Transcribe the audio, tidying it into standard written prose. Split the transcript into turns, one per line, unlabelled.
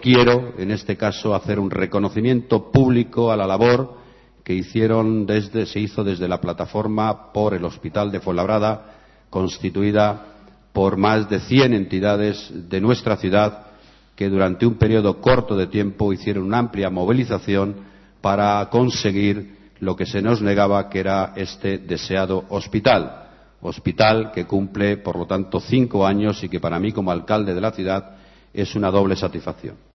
quiero, en este caso, hacer un reconocimiento público a la labor que se hizo desde la plataforma por el Hospital de Fuenlabrada, constituida por más de 100 entidades de nuestra ciudad, que durante un periodo corto de tiempo hicieron una amplia movilización para conseguir lo que se nos negaba, que era este deseado hospital que cumple, por lo tanto, 5 años y que para mí, como alcalde de la ciudad, es una doble satisfacción.